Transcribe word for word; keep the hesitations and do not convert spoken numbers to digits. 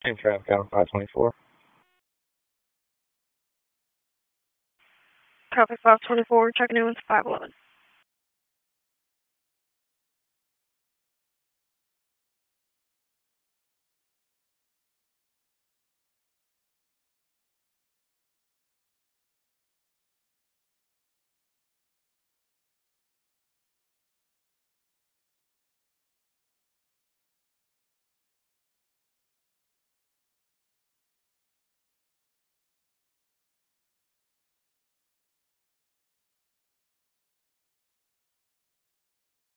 Team traffic out five twenty-four. Traffic five twenty-four, checking in with five eleven.